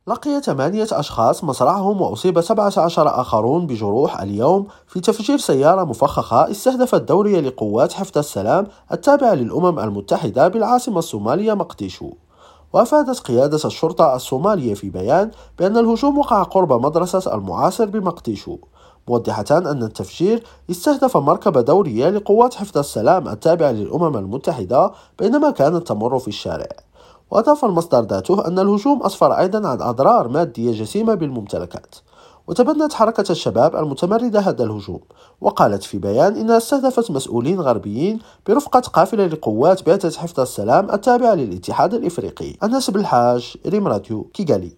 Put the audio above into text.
لقي 8 أشخاص مصرعهم وأصيب 17 آخرون بجروح اليوم في تفجير سيارة مفخخة استهدفت دورية لقوات حفظ السلام التابعة للأمم المتحدة بالعاصمة الصومالية مقديشو. وأفادت قيادة الشرطة الصومالية في بيان بأن الهجوم وقع قرب مدرسة المعاصر بمقديشو، موضحة أن التفجير استهدف مركبة دورية لقوات حفظ السلام التابعة للأمم المتحدة بينما كانت تمر في الشارع. وأضاف المصدر ذاته أن الهجوم أسفر أيضا عن أضرار مادية جسيمة بالممتلكات. وتبنت حركة الشباب المتمردة هذا الهجوم، وقالت في بيان إنها استهدفت مسؤولين غربيين برفقة قافلة لقوات بعثة حفظ السلام التابعة للاتحاد الإفريقي. أنس بالحاج، ريم راديو، كيغالي.